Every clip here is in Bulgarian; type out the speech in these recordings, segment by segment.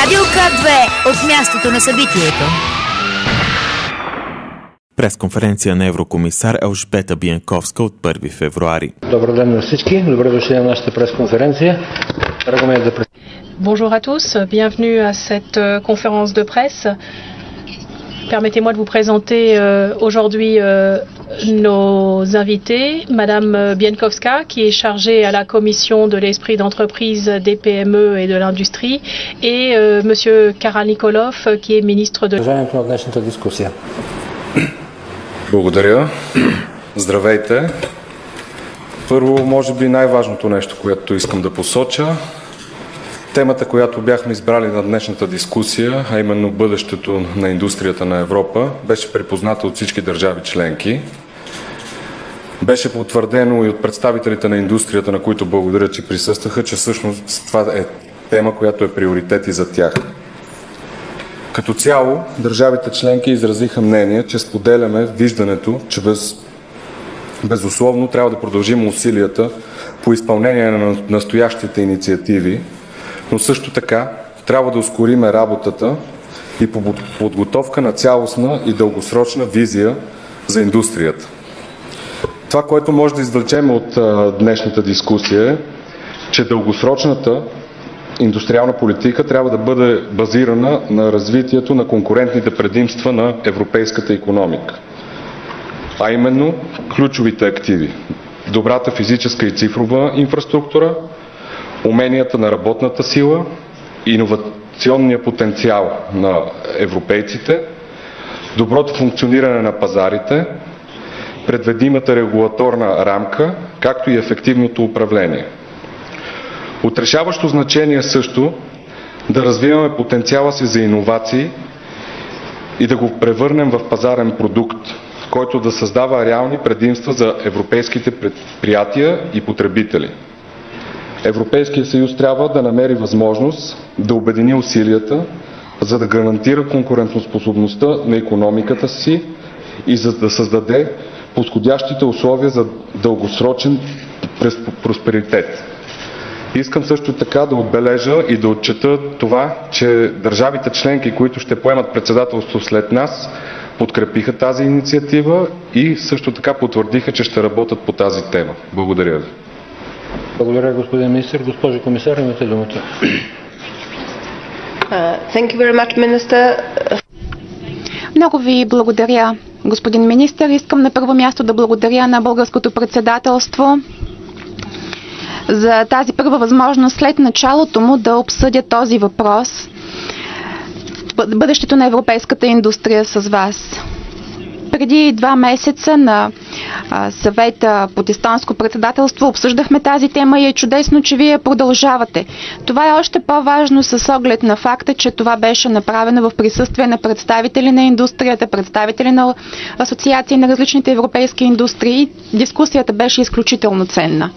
Радио К2 от мястото на събитието. Пресконференция на еврокомисар Елжбета Биенковска от 1 февруари. Добър ден на всички. Добре дошли на нашата пресконференция. Bonjour à tous, bienvenue à cette conférence de presse. Permettez-moi de vous présenter aujourd'hui nos invités. Madame Bienkovska, qui est chargée à la commission de l'esprit d'entreprise des PME et de l'industrie, et Monsieur Karanikolov, qui est ministre de... Продължаването на днешната дискусия. Благодаря. Здравейте. Първо, може би най-важното нещо, което искам да посоча, темата, която бяхме избрали на днешната дискусия, а именно бъдещето на индустрията на Европа, беше припозната от всички държави членки. Беше потвърдено и от представителите на индустрията, на които благодаря, че присъстваха, че всъщност това е тема, която е приоритет и за тях. Като цяло, държавите членки изразиха мнение, че споделяме виждането, че безусловно трябва да продължим усилията по изпълнение на настоящите инициативи, но също така трябва да ускорим работата и по подготовка на цялостна и дългосрочна визия за индустрията. Това, което може да извлечем от днешната дискусия е, че дългосрочната индустриална политика трябва да бъде базирана на развитието на конкурентните предимства на европейската икономика, а именно ключовите активи, добрата физическа и цифрова инфраструктура, уменията на работната сила, иновационния потенциал на европейците, доброто функциониране на пазарите, предвидимата регулаторна рамка, както и ефективното управление. От решаващо значение също да развиваме потенциала си за иновации и да го превърнем в пазарен продукт, който да създава реални предимства за европейските предприятия и потребители. Европейския съюз трябва да намери възможност да обедини усилията, за да гарантира конкурентоспособността на икономиката си и за да създаде подходящите условия за дългосрочен просперитет. Искам също така да отбележа и да отчета това, че държавите членки, които ще поемат председателство след нас, подкрепиха тази инициатива и също така потвърдиха, че ще работят по тази тема. Благодаря ви. Благодаря, господин министър. Госпожо комисар, имате думата. Thank you very much, Minister. Много ви благодаря, господин министър. Искам на първо място да благодаря на българското председателство за тази първа възможност след началото му да обсъдя този въпрос, бъдещето на европейската индустрия с вас. Преди 2 месеца на съвета по естонско председателство обсъждахме тази тема и е чудесно, че вие продължавате. Това е още по-важно с оглед на факта, че това беше направено в присъствие на представители на индустрията, представители на асоциации на различните европейски индустрии. Дискусията беше изключително ценна.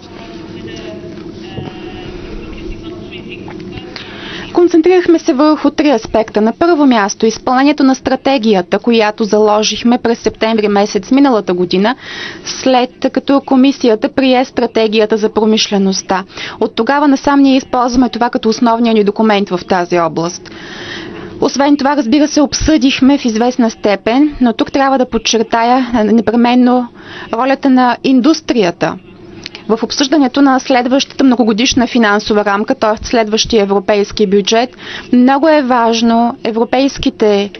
Концентрирахме се върху 3 аспекта. На първо място изпълнението на стратегията, която заложихме през септември месец миналата година, след като комисията прие стратегията за промишлеността. От тогава насам ние използваме това като основния ни документ в тази област. Освен това, разбира се, обсъдихме в известна степен, но тук трябва да подчертая непременно ролята на индустрията в обсъждането на следващата многогодишна финансова рамка, т.е. следващия европейски бюджет. Много е важно европейските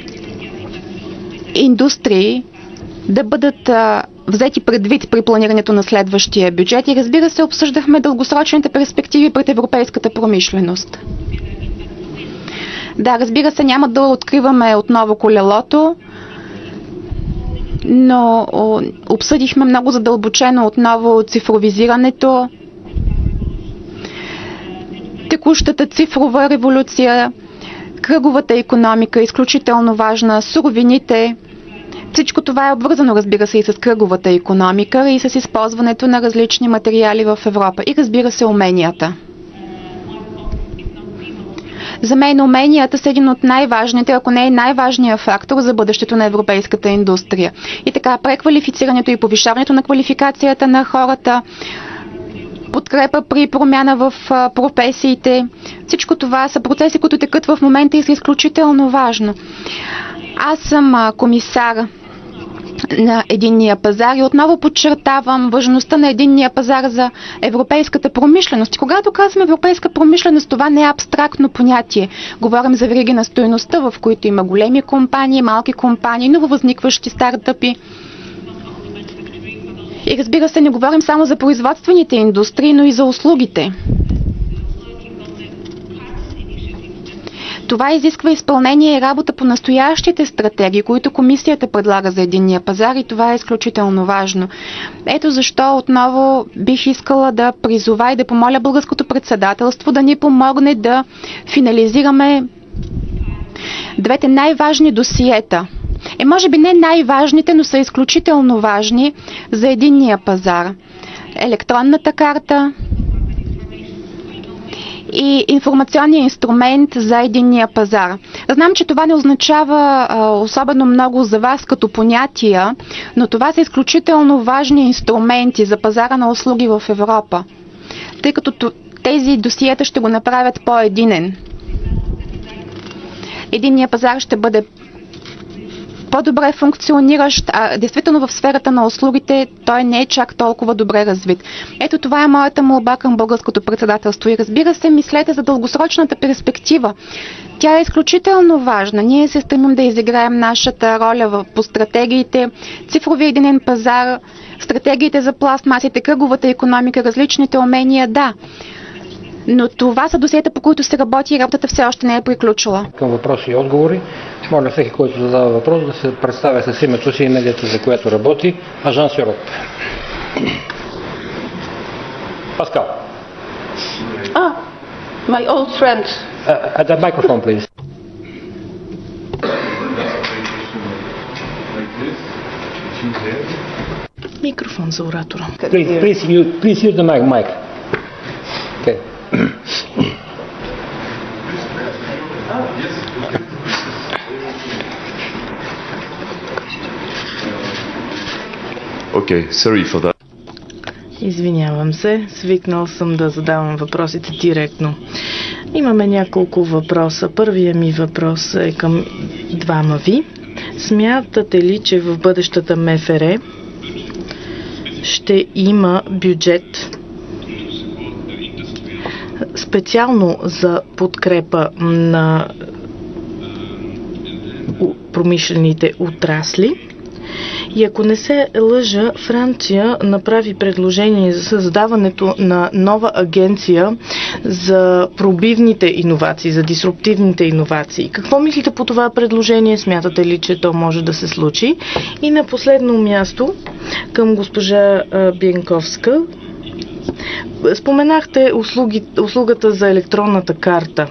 индустрии да бъдат взети предвид при планирането на следващия бюджет и, разбира се, обсъждахме дългосрочните перспективи пред европейската промишленост. Да, разбира се, няма да откриваме отново колелото, но обсъдихме много задълбочено отново цифровизирането, текущата цифрова революция, кръговата икономика, изключително важна, суровините. Всичко това е обвързано, разбира се, и с кръговата икономика и с използването на различни материали в Европа. И, разбира се, уменията. За мен уменията са един от най-важните, ако не е най-важният фактор за бъдещето на европейската индустрия. И така, преквалифицирането и повишаването на квалификацията на хората, подкрепа при промяна в професиите. Всичко това са процеси, които текат в момента и са изключително важно. Аз съм комисар на единния пазар и отново подчертавам важността на единния пазар за европейската промишленост. И когато казваме европейска промишленост, това не е абстрактно понятие. Говорим за вериги на стойността, в които има големи компании, малки компании, нововъзникващи стартъпи. И разбира се, не говорим само за производствените индустрии, но и за услугите. Това изисква изпълнение и работа по настоящите стратегии, които комисията предлага за единния пазар, и това е изключително важно. Ето защо отново бих искала да призова и да помоля българското председателство да ни помогне да финализираме двете най-важни досиета. Може би не най-важните, но са изключително важни за единния пазар. Електронната карта и информационния инструмент за единния пазар. Знам, че това не означава особено много за вас като понятия, но това са изключително важни инструменти за пазара на услуги в Европа, тъй като тези досиета ще го направят по-единен. Единния пазар ще бъде по-добре функциониращ, а действително в сферата на услугите той не е чак толкова добре развит. Ето това е моята молба към българското председателство. И разбира се, мислете за дългосрочната перспектива. Тя е изключително важна. Ние се стремим да изиграем нашата роля по стратегиите, цифровия единен пазар, стратегиите за пластмасите, кръговата икономика, различните умения, да. Но това са досиета, по които се работи и работата все още не е приключила. Към въпроси и отговори. Моля всеки, който задава въпрос, да се представя с името си и медията, за която работи. Агенс Европ. Паскал. My old friend. At the microphone, please. Микрофон за оратора. Please use the mic. Okay. Okay, sorry for that. Извинявам се, свикнал съм да задавам въпросите директно. Имаме няколко въпроса. Първият ми въпрос е към двама ви. Смятате ли, че в бъдещата МФР ще има бюджет специално за подкрепа на промишлените отрасли? И ако не се лъжа, Франция направи предложение за създаването на нова агенция за пробивните иновации, за дисруптивните иновации. Какво мислите по това предложение? Смятате ли, че то може да се случи? И на последно място, към госпожа Бенковска, споменахте услугата за електронната карта.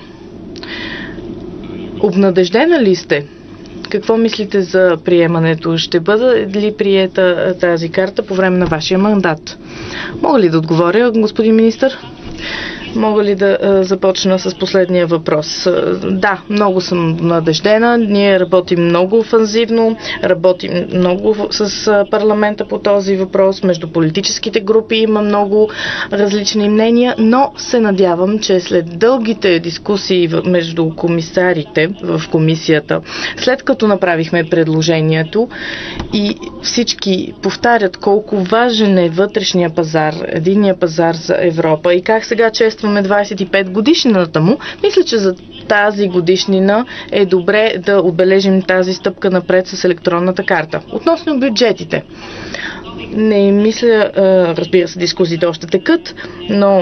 Обнадеждена ли сте? Какво мислите за приемането? Ще бъде ли приета тази карта по време на вашия мандат? Мога ли да отговоря, господин министър? Мога ли да започна с последния въпрос? Да, много съм надеждена. Ние работим много офанзивно, работим много с парламента по този въпрос. Между политическите групи има много различни мнения, но се надявам, че след дългите дискусии между комисарите в комисията, след като направихме предложението и всички повтарят колко важен е вътрешния пазар, единния пазар за Европа и как сега честваме 25 годишнината му, мисля, че за тази годишнина е добре да отбележим тази стъпка напред с електронната карта. Относно бюджетите. Не мисля, разбира се, дискусиите още текат, но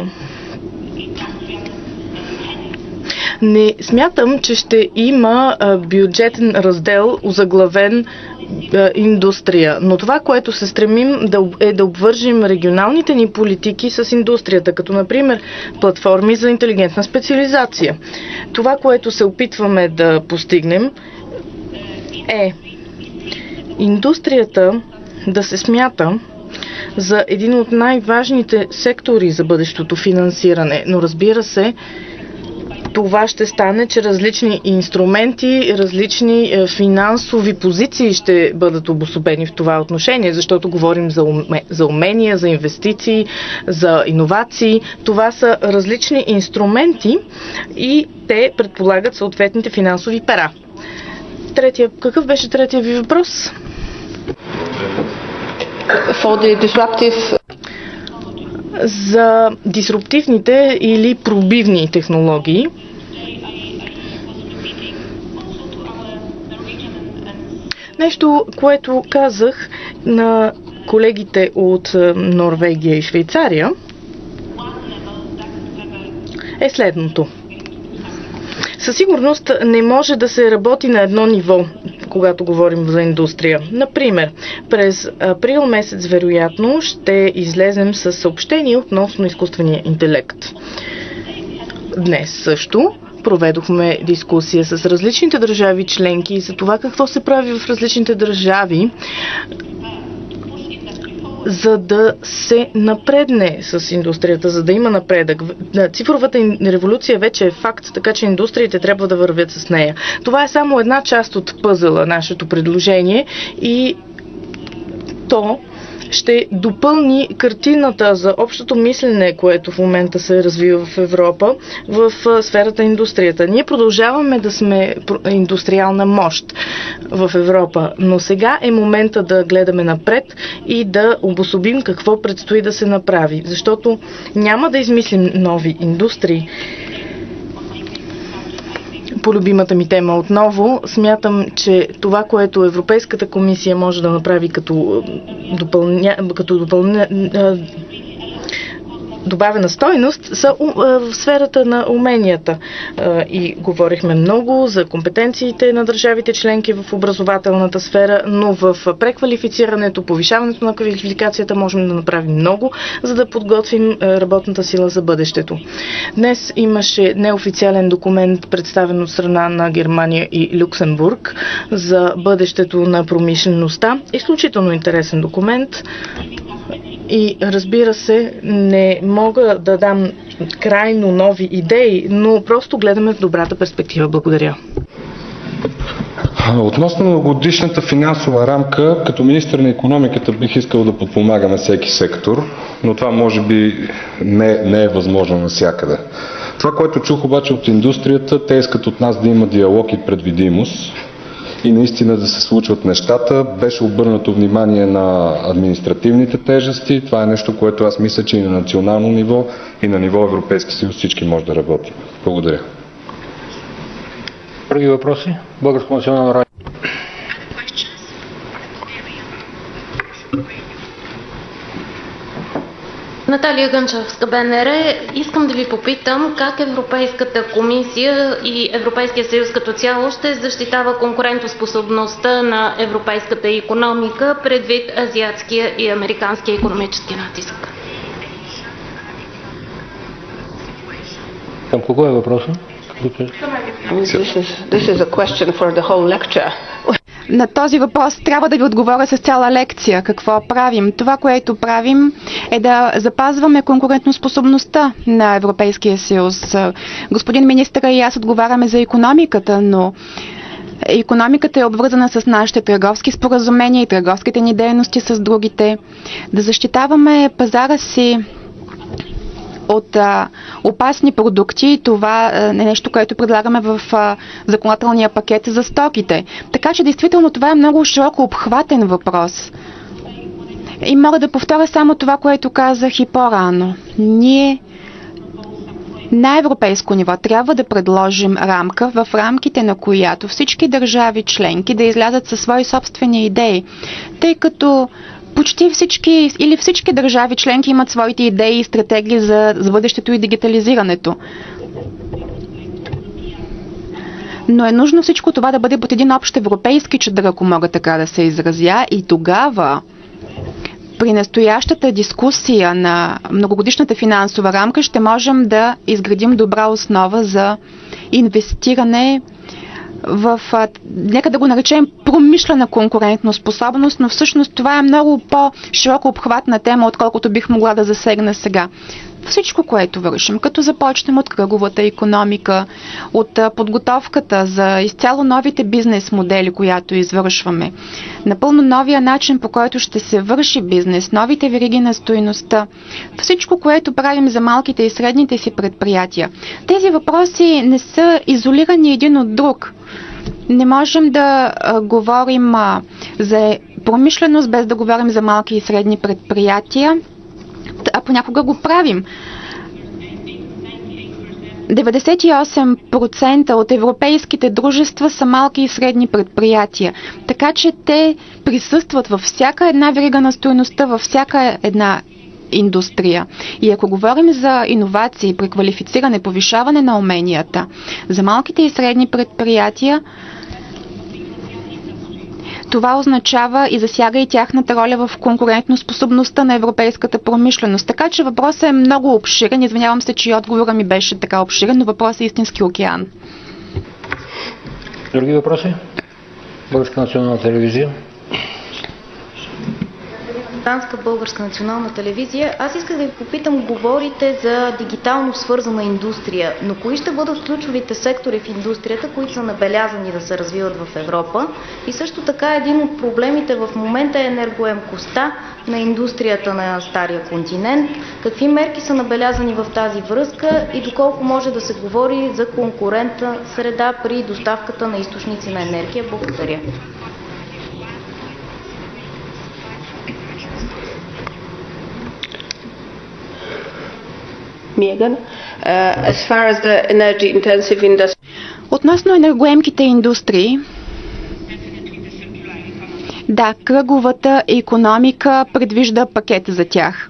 не смятам, че ще има бюджетен раздел озаглавен индустрия. Но това, което се стремим е да обвържим регионалните ни политики с индустрията, като например платформи за интелигентна специализация. Това, което се опитваме да постигнем е индустрията да се смята за един от най-важните сектори за бъдещото финансиране. Но разбира се, това ще стане, че различни инструменти, различни финансови позиции ще бъдат обособени в това отношение, защото говорим за умения, за инвестиции, за иновации. Това са различни инструменти и те предполагат съответните финансови пера. Какъв беше третия ви въпрос? За дисруптивните или пробивни технологии. Нещо, което казах на колегите от Норвегия и Швейцария, е следното. Със сигурност не може да се работи на едно ниво, когато говорим за индустрия. Например, през април месец вероятно ще излезем с съобщение относно изкуствения интелект. Днес също проведохме дискусия с различните държави членки за това какво се прави в различните държави, за да се напредне с индустрията, за да има напредък. Цифровата революция вече е факт, така че индустриите трябва да вървят с нея. Това е само една част от пъзела, нашето предложение, и то ще допълни картината за общото мислене, което в момента се развива в Европа в сферата индустрията. Ние продължаваме да сме индустриална мощ в Европа, но сега е момента да гледаме напред и да обособим какво предстои да се направи, защото няма да измислим нови индустрии. По любимата ми тема отново, смятам, че това, което Европейската комисия може да направи като добавена стойност, са в сферата на уменията. И говорихме много за компетенциите на държавите членки в образователната сфера, но в преквалифицирането, повишаването на квалификацията можем да направим много, за да подготвим работната сила за бъдещето. Днес имаше неофициален документ, представен от страна на Германия и Люксембург за бъдещето на промишлеността. Изключително интересен документ. И разбира се, не мога да дам крайно нови идеи, но просто гледаме в добрата перспектива. Благодаря. Относно годишната финансова рамка, като министър на икономиката бих искал да подпомагаме всеки сектор, но това може би не е възможно навсякъде. Това, което чух обаче от индустрията, те искат от нас да има диалог и предвидимост и наистина да се случват нещата. Беше обърнато внимание на административните тежести. Това е нещо, което аз мисля, че и на национално ниво, и на ниво Европейски съюз всички може да работи. Благодаря. Други въпроси? Българско национално радио. Наталия Гънчевска, БНР. Искам да ви попитам как Европейската комисия и Европейския съюз като цяло ще защитава конкурентоспособността на европейската икономика предвид азиатския и американския икономически натиск. Към кого е въпросът? This is a question for the whole lecture. На този въпрос трябва да ви отговоря с цяла лекция. Какво правим? Това, което правим, е да запазваме конкурентоспособността на Европейския съюз. Господин министър и аз отговаряме за икономиката, но икономиката е обвързана с нашите търговски споразумения и търговските ни дейности с другите. Да защитаваме пазара си от опасни продукти. Това е нещо, което предлагаме в законодателния пакет за стоките. Така че, действително, това е много широко обхватен въпрос. И мога да повторя само това, което казах и по-рано. Ние на европейско ниво трябва да предложим рамка, в рамките на която всички държави членки да излязат със свои собствени идеи, тъй като почти всички или всички държави членки имат своите идеи и стратегии за бъдещето и дигитализирането. Но е нужно всичко това да бъде под един общ европейски чадър, ако мога така да се изразя, и тогава при настоящата дискусия на многогодишната финансова рамка ще можем да изградим добра основа за инвестиране в, нека да го наречем, промишлена конкурентоспособност, но всъщност това е много по-широко обхватна тема, отколкото бих могла да засегна сега. всичко, което вършим, като започнем от кръговата икономика, от подготовката за изцяло новите бизнес модели, която извършваме, напълно новия начин, по който ще се върши бизнес, новите вериги на стойността, всичко, което правим за малките и средните си предприятия. Тези въпроси не са изолирани един от друг. Не можем да говорим за промишленост без да говорим за малки и средни предприятия, а понякога го правим. 98% от европейските дружества са малки и средни предприятия, така че те присъстват във всяка една верига на стойността, във всяка една индустрия. И ако говорим за иновации, преквалифициране, повишаване на уменията, за малките и средни предприятия, това означава и засяга и тяхната роля в конкурентноспособността на европейската промишленост. Така че въпросът е много обширен. Извинявам се, че и отговора ми беше така обширен, но въпросът е истински океан. Други въпроси? Българска национална телевизия. Българска национална телевизия. Аз исках да ви попитам, говорите за дигитално свързана индустрия, но кои ще бъдат ключовите сектори в индустрията, които са набелязани да се развиват в Европа? И също така един от проблемите в момента е енергоемкостта на индустрията на Стария континент. Какви мерки са набелязани в тази връзка и доколко може да се говори за конкурентна среда при доставката на източници на енергия? Благодаря. Относно енергоемките индустрии, да, кръговата икономика предвижда пакет за тях.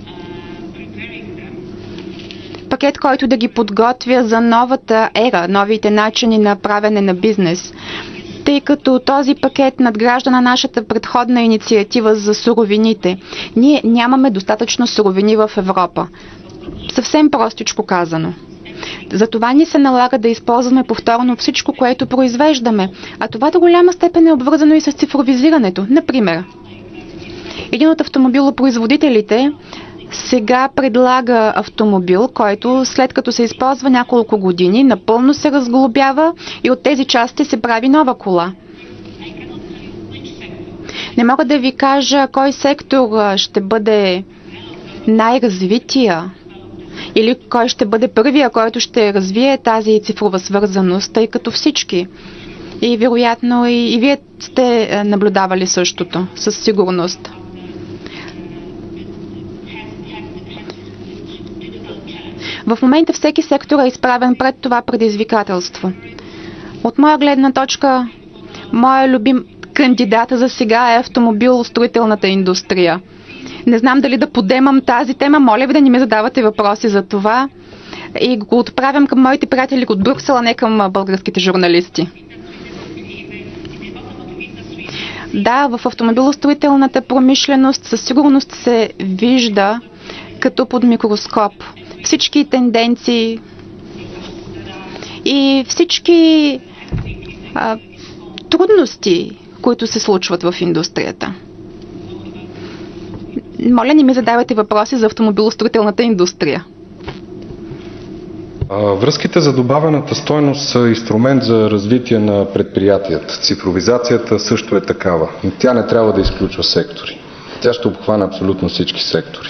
Пакет, който да ги подготвя за новата ера, новите начини на правене на бизнес. Тъй като този пакет надгражда на нашата предходна инициатива за суровините. Ние нямаме достатъчно суровини в Европа. Съвсем простичко казано. Затова ни се налага да използваме повторно всичко, което произвеждаме. А това до голяма степен е обвързано и с цифровизирането. Например, един от автомобилопроизводителите сега предлага автомобил, който след като се използва няколко години, напълно се разглобява и от тези части се прави нова кола. Не мога да ви кажа кой сектор ще бъде най-развития или кой ще бъде първия, който ще развие тази цифрова свързаност, тъй като всички. И вероятно и вие сте наблюдавали същото, със сигурност. В момента всеки сектор е изправен пред това предизвикателство. От моя гледна точка, моя любим кандидат за сега е автомобилостроителната индустрия. Не знам дали да подемам тази тема. Моля ви да не ми задавате въпроси за това. И го отправям към моите приятели от Брюксел, а не към българските журналисти. Да, в автомобилостроителната промишленост със сигурност се вижда като под микроскоп всички тенденции и всички трудности, които се случват в индустрията. Моля, не ми задавайте въпроси за автомобилостроителната индустрия. Връзките за добавената стойност са инструмент за развитие на предприятията. Цифровизацията също е такава. Но тя не трябва да изключва сектори. Тя ще обхване абсолютно всички сектори.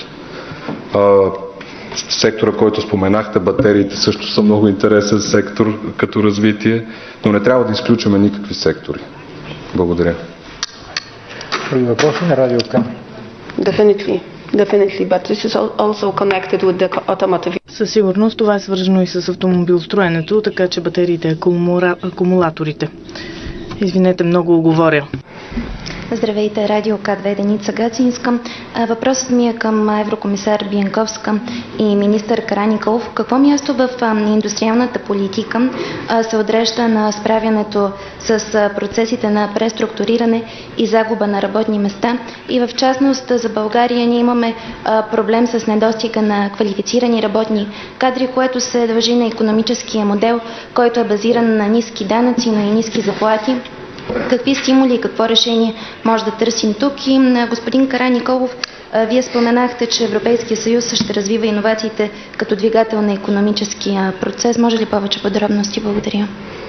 Сектора, който споменахте, батериите също са много интересен сектор като развитие, но не трябва да изключваме никакви сектори. Благодаря. Други въпроси на Радио К? Definitely, but this is also connected with the automotive. Със сигурност това е свързано и с автомобилстроенето, така че батериите, акумулаторите. Извинете, много говоря. Здравейте, Радио К2, Деница Гацинска. Въпросът ми е към еврокомисар Бянковска и министър Караниколов. Какво място в индустриалната политика се отрежда на справянето с процесите на преструктуриране и загуба на работни места? И в частност за България ние имаме проблем с недостига на квалифицирани работни кадри, което се дължи на икономическия модел, който е базиран на ниски данъци, но и ниски заплати. какви стимули и какво решение може да търсим тук. И господин Караниколов, вие споменахте, че Европейския съюз ще развива иновациите като двигател на икономическия процес. Може ли повече подробности? Благодаря.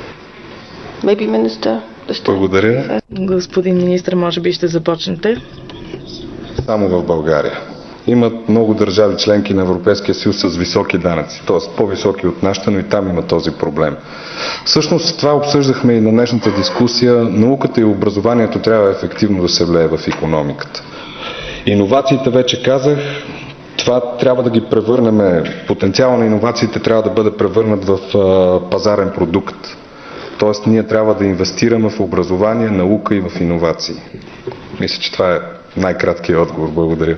Благодаря. Господин министър, може би ще започнете. Само в България. Имат много държави членки на Европейския съюз с високи данъци, т.е. по-високи от нашата, но и там има този проблем. Всъщност това обсъждахме и на днешната дискусия. Науката и образованието трябва ефективно да се влее в икономиката. Иновациите, вече казах, това трябва да ги превърнем, потенциала на иновациите трябва да бъде превърнат в пазарен продукт. Тоест ние трябва да инвестираме в образование, наука и в иновации. Мисля, че това е най-краткият отговор. Благодаря.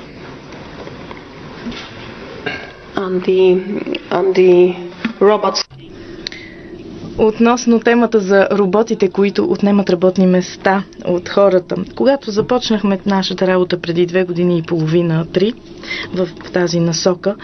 On the robots. Относно темата за роботите, които отнемат работни места от хората. Когато започнахме нашата работа преди 2 години и половина, 3, в тази насока,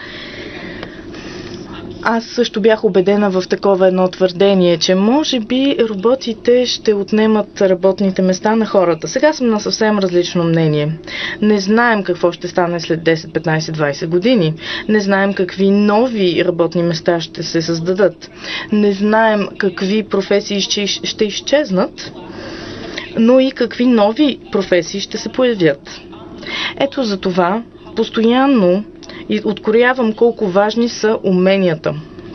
аз също бях убедена в такова едно твърдение, че може би роботите ще отнемат работните места на хората. Сега съм на съвсем различно мнение. Не знаем какво ще стане след 10, 15, 20 години. Не знаем какви нови работни места ще се създадат. Не знаем какви професии ще изчезнат, но и какви нови професии ще се появят. Ето за това постоянно и откроявам колко важни са уменията.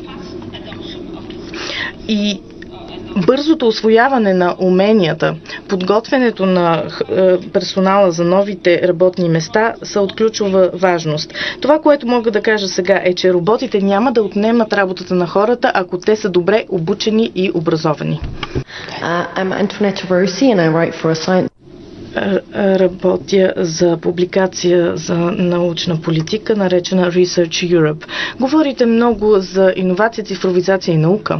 И бързото усвояване на уменията, подготвянето на персонала за новите работни места са от ключова важност. Това, което мога да кажа сега е, че роботите няма да отнемат работата на хората, ако те са добре обучени и образовани. I'm Antoinette Rossi and I write for a science. Работя за публикация за научна политика, наречена Research Europe. Говорите много за иновация, цифровизация и наука.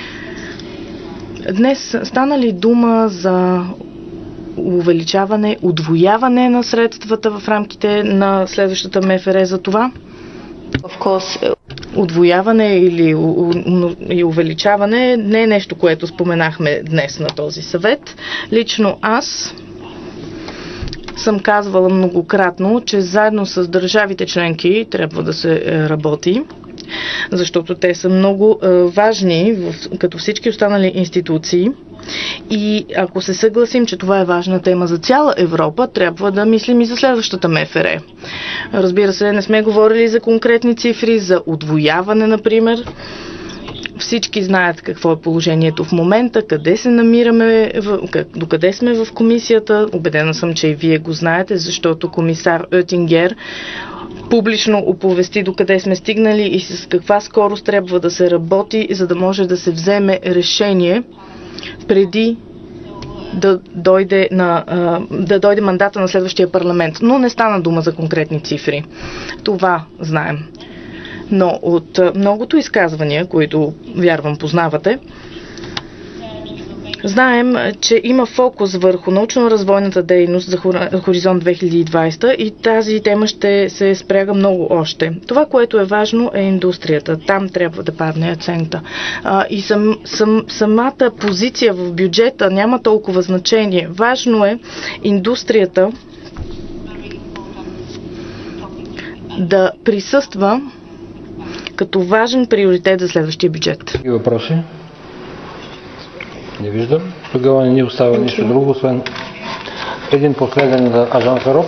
Днес стана ли дума за увеличаване, удвояване на средствата в рамките на следващата МФР за това? Удвояване или увеличаване не е нещо, което споменахме днес на този съвет. Лично аз съм казвала многократно, че заедно с държавите членки трябва да се работи, защото те са много важни, като всички останали институции. И ако се съгласим, че това е важна тема за цяла Европа, трябва да мислим и за следващата МФР. Разбира се, не сме говорили за конкретни цифри, за удвояване, например. Всички знаят какво е положението в момента, къде се намираме, докъде сме в комисията. Убедена съм, че и вие го знаете, защото комисар Оттингер публично оповести докъде сме стигнали и с каква скорост трябва да се работи, за да може да се вземе решение преди да дойде мандата на следващия парламент. Но не стана дума за конкретни цифри. Това знаем. Но от многото изказвания, които вярвам познавате, знаем, че има фокус върху научно-развойната дейност за Хоризонт 2020 и тази тема ще се спряга много още. Това, което е важно, е индустрията. Там трябва да падне акцента. И самата позиция в бюджета няма толкова значение. Важно е индустрията да присъства като важен приоритет за следващия бюджет. И въпроси? Не виждам. Тогава не ни остава нищо друго, освен един последен за Ажан Кароп.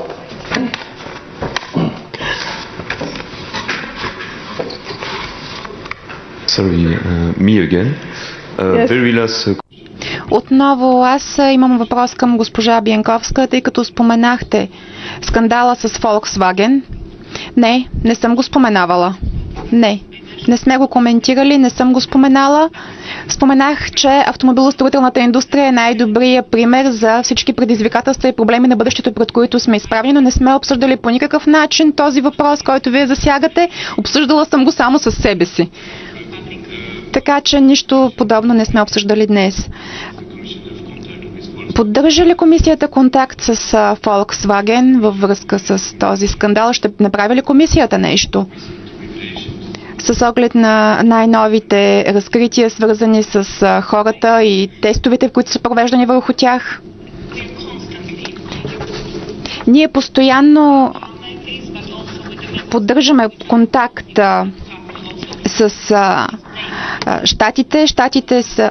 Sorry, me again. Very last... Отново аз имам въпрос към госпожа Бянковска, тъй като споменахте скандала с Volkswagen. Не съм го споменавала. Не сме го коментирали, не съм го споменала. Споменах, че автомобилостроителната индустрия е най-добрият пример за всички предизвикателства и проблеми на бъдещето, пред които сме изправени, но не сме обсъждали по никакъв начин този въпрос, който вие засягате. Обсъждала съм го само със себе си. Така че нищо подобно не сме обсъждали днес. Поддържа ли комисията контакт с Volkswagen във връзка с този скандал? Ще направи ли комисията нещо? с оглед на най-новите разкрития, свързани с хората и тестовете, които са провеждани върху тях. Ние постоянно поддържаме контакт с щатите. Щатите са...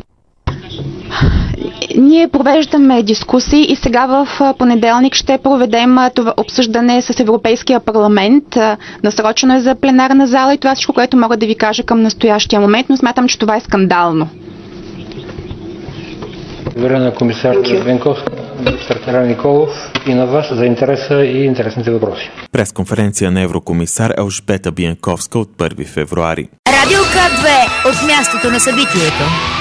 Ние провеждаме дискусии и сега в понеделник ще проведем това обсъждане с Европейския парламент. Насрочено е за пленарна зала и това всичко, което мога да ви кажа към настоящия момент, но смятам, че това е скандално. Благодаря на комисар Бенковска, министър Карл Николов и на вас за интереса и интересните въпроси. Пресконференция на еврокомисар Елжбета Биенковска от 1 февруари. Радио К2 от мястото на събитието.